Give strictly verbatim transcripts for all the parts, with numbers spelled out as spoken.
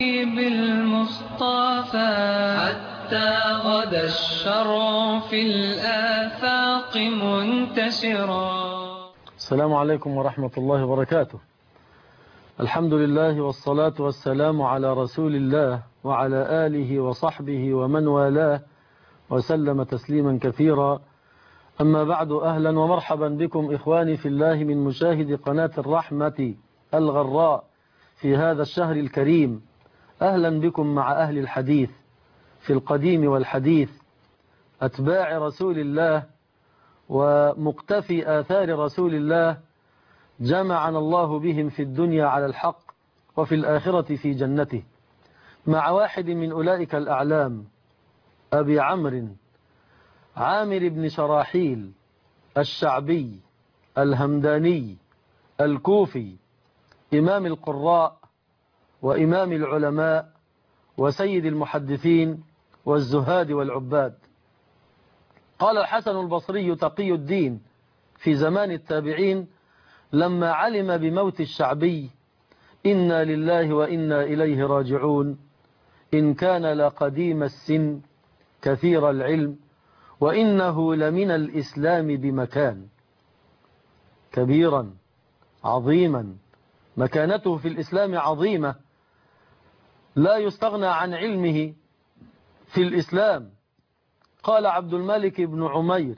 بالمصطفى حتى غدا الشرع في الآفاق منتشرا. السلام عليكم ورحمة الله وبركاته. الحمد لله والصلاة والسلام على رسول الله وعلى آله وصحبه ومن والاه وسلم تسليما كثيرا. أما بعد، أهلا ومرحبا بكم إخواني في الله من مشاهد قناة الرحمة الغراء في هذا الشهر الكريم. أهلا بكم مع أهل الحديث في القديم والحديث، أتباع رسول الله ومقتفي آثار رسول الله، جمعنا الله بهم في الدنيا على الحق وفي الآخرة في جنته، مع واحد من أولئك الأعلام، أبي عمرو عامر بن شراحيل الشعبي الهمداني الكوفي، إمام القراء وإمام العلماء وسيد المحدثين والزهاد والعباد. قال الحسن البصري تقي الدين في زمان التابعين لما علم بموت الشعبي: إنا لله وإنا إليه راجعون، إن كان لقديم السن كثير العلم، وإنه لمن الإسلام بمكان. كبيرا عظيما، مكانته في الإسلام عظيمة، لا يستغنى عن علمه في الإسلام. قال عبد الملك بن عمير: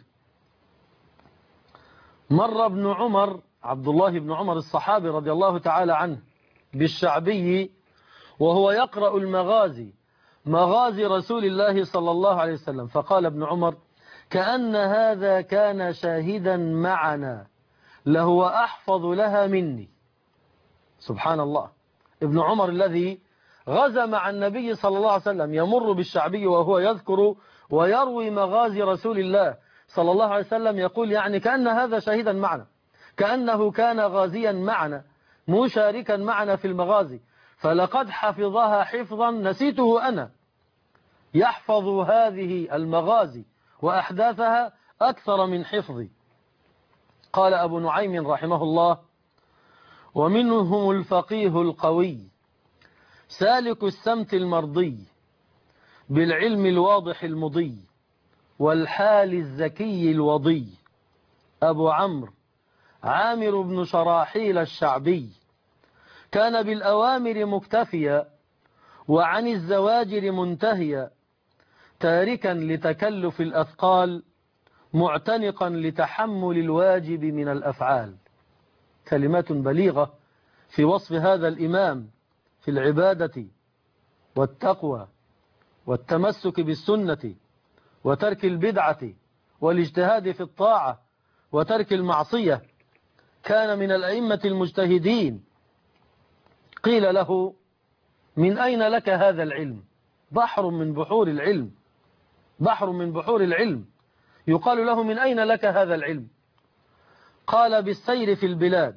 مر ابن عمر، عبد الله بن عمر الصحابي رضي الله تعالى عنه، بالشعبي وهو يقرأ المغازي، مغازي رسول الله صلى الله عليه وسلم، فقال ابن عمر: كأن هذا كان شاهدا معنا لهو أحفظ لها مني. سبحان الله، ابن عمر الذي غزا مع النبي صلى الله عليه وسلم يمر بالشعبي وهو يذكر ويروي مغازي رسول الله صلى الله عليه وسلم، يقول يعني كأن هذا شاهدا معنا، كأنه كان غازيا معنا مشاركا معنا في المغازي، فلقد حفظها حفظا نسيته أنا. يحفظ هذه المغازي وأحداثها أكثر من حفظي. قال أبو نعيم رحمه الله: ومنهم الفقيه القوي سالك السمت المرضي، بالعلم الواضح المضي، والحال الزكي الوضي، أبو عمرو عامر بن شراحيل الشعبي، كان بالأوامر مكتفيا وعن الزواجر منتهيا، تاركا لتكلف الأثقال، معتنقا لتحمل الواجب من الأفعال. كلمات بليغة في وصف هذا الإمام في العبادة والتقوى والتمسك بالسنة وترك البدعة والاجتهاد في الطاعة وترك المعصية. كان من الأئمة المجتهدين. قيل له: من أين لك هذا العلم؟ بحر من بحور العلم، بحر من بحور العلم. يقال له: من أين لك هذا العلم؟ قال: بالسير في البلاد،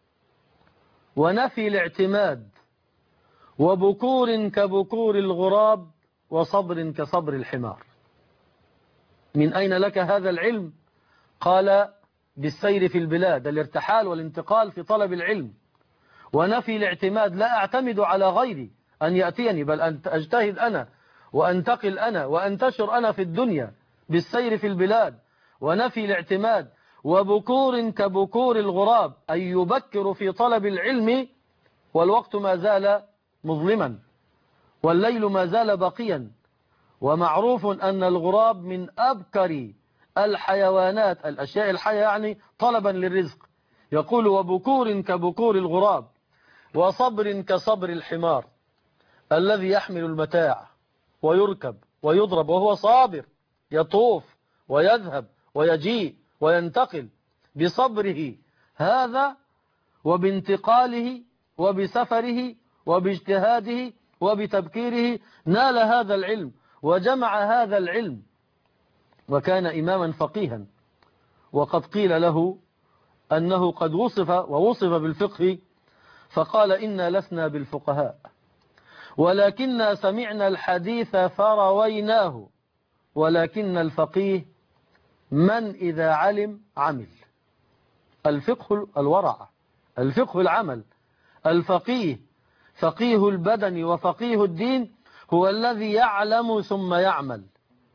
ونفي الاعتماد، وبكور كبكور الغراب، وصبر كصبر الحمار. من أين لك هذا العلم؟ قال: بالسير في البلاد، الارتحال والانتقال في طلب العلم، ونفي الاعتماد، لا أعتمد على غيري أن يأتيني، بل أن أجتهد أنا وأنتقل أنا وأنتشر أنا في الدنيا. بالسير في البلاد، ونفي الاعتماد، وبكور كبكور الغراب، أي يبكر في طلب العلم والوقت ما زال مظلما والليل ما زال بقيا. ومعروف أن الغراب من أبكر الحيوانات، الأشياء الحية يعني طلبا للرزق. يقول: وبكور كبكور الغراب، وصبر كصبر الحمار، الذي يحمل المتاع ويركب ويضرب وهو صابر، يطوف ويذهب ويجيء وينتقل. بصبره هذا وبانتقاله وبسفره وباجتهاده وبتبكيره نال هذا العلم وجمع هذا العلم، وكان إماما فقيها. وقد قيل له أنه قد وصف ووصف بالفقه فقال: إنا لسنا بالفقهاء، ولكننا سمعنا الحديث فرويناه، ولكن الفقيه من إذا علم عمل. الفقه الورع، الفقه العمل. الفقيه فقيه البدن وفقيه الدين هو الذي يعلم ثم يعمل،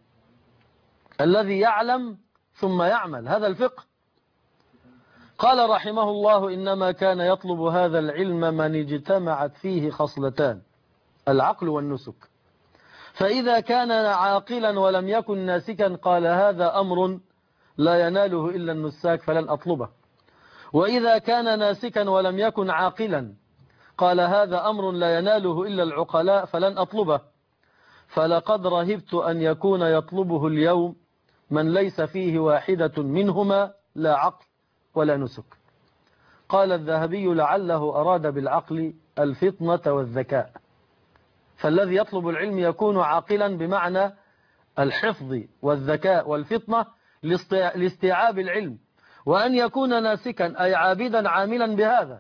الذي يعلم ثم يعمل، هذا الفقه. قال رحمه الله: إنما كان يطلب هذا العلم من اجتمعت فيه خصلتان، العقل والنسك. فإذا كان عاقلا ولم يكن ناسكا قال: هذا أمر لا يناله إلا النساك فلن أطلبه. وإذا كان ناسكا ولم يكن عاقلا قال: هذا أمر لا يناله إلا العقلاء فلن أطلبه. فلقد رهبت أن يكون يطلبه اليوم من ليس فيه واحدة منهما، لا عقل ولا نسك. قال الذهبي: لعله أراد بالعقل الفطنة والذكاء، فالذي يطلب العلم يكون عاقلا بمعنى الحفظ والذكاء والفطنة لاستيعاب العلم، وأن يكون ناسكا أي عابدا عاملا بهذا.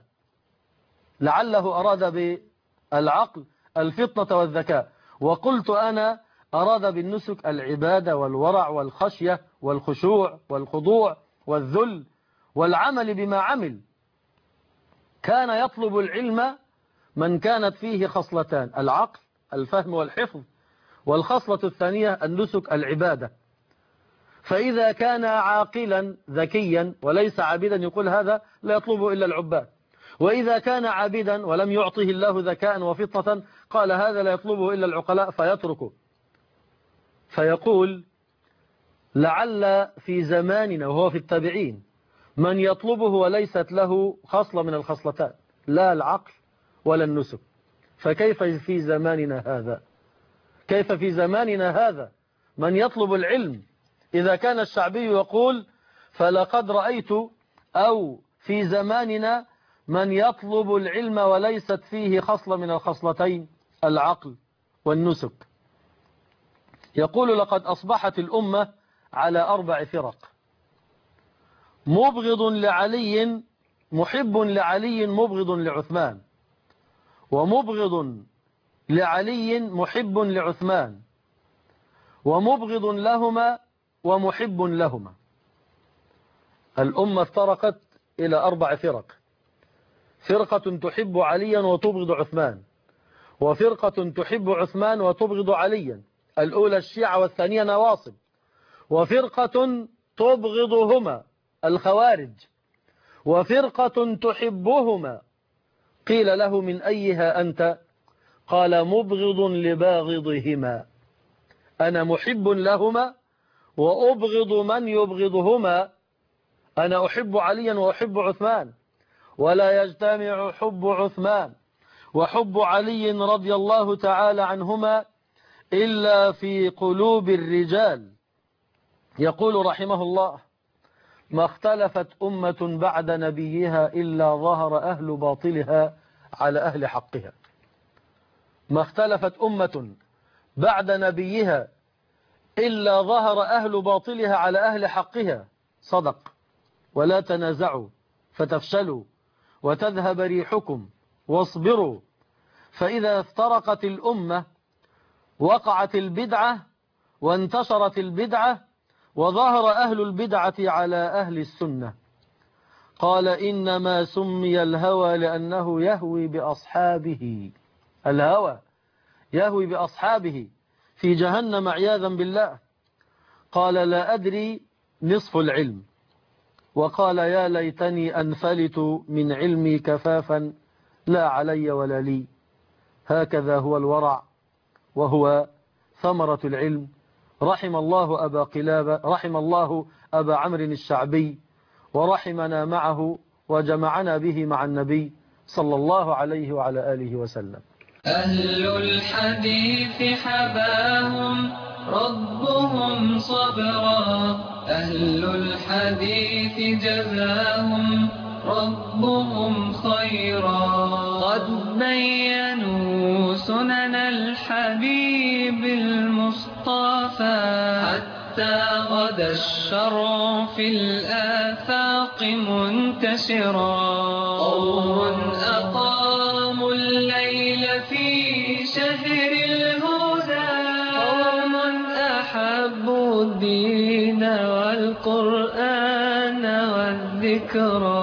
لعله أراد بالعقل الفطنة والذكاء، وقلت أنا أراد بالنسك العبادة والورع والخشية والخشوع والخضوع والذل والعمل بما عمل. كان يطلب العلم من كانت فيه خصلتان، العقل الفهم والحفظ، والخصلة الثانية النسك العبادة. فإذا كان عاقلا ذكيا وليس عابدا يقول هذا لا يطلبه إلا العباد، وإذا كان عابدا ولم يعطه الله ذكاء وفطنة قال هذا لا يطلبه إلا العقلاء فيتركه. فيقول: لعل في زماننا، وهو في التابعين، من يطلبه وليست له خصلة من الخصلتان، لا العقل ولا النسك. فكيف في زماننا هذا؟ كيف في زماننا هذا من يطلب العلم؟ إذا كان الشعبي يقول: فلقد رأيت، أو في زماننا من يطلب العلم وليست فيه خصلة من الخصلتين، العقل والنسك. يقول: لقد أصبحت الأمة على أربع فرق: مبغض لعلي محب لعلي مبغض لعثمان، ومبغض لعلي محب لعثمان، ومبغض لهما ومحب لهما. الأمة افترقت إلى أربع فرق: فرقة تحب عليا وتبغض عثمان، وفرقة تحب عثمان وتبغض عليا، الأولى الشيعة والثانية نواصب، وفرقة تبغضهما الخوارج، وفرقة تحبهما. قيل له: من أيها أنت؟ قال: مبغض لباغضهما، أنا محب لهما وأبغض من يبغضهما. أنا أحب عليا وأحب عثمان، ولا يجتمع حب عثمان وحب علي رضي الله تعالى عنهما إلا في قلوب الرجال. يقول رحمه الله: ما اختلفت أمة بعد نبيها إلا ظهر أهل باطلها على أهل حقها. ما اختلفت أمة بعد نبيها إلا ظهر أهل باطلها على أهل حقها. صدق: ولا تنازعوا فتفشلوا وتذهب ريحكم واصبروا. فإذا افترقت الأمة وقعت البدعة وانتشرت البدعة وظهر أهل البدعة على أهل السنة. قال: إنما سمي الهوى لأنه يهوي بأصحابه. الهوى يهوي بأصحابه في جهنم عياذا بالله. قال: لا أدري نصف العلم. وقال: يا ليتني أنفلت من علمي كفافا لا علي ولا لي. هكذا هو الورع، وهو ثمرة العلم. رحم الله أبا قلابة، رحم الله أبا عمرو الشعبي، ورحمنا معه وجمعنا به مع النبي صلى الله عليه وعلى آله وسلم. أهل الحديث حباهم ربهم صبرا، أهل الحديث جزاهم ربهم خيرا. قد بينوا سنن الحبيب المصطفى، حتى غدا الشرع في الآفاق منتشرا. قوم أقاموا الليل في شهر الهدى، قوم أحبوا الدين والقرآن والذكرى.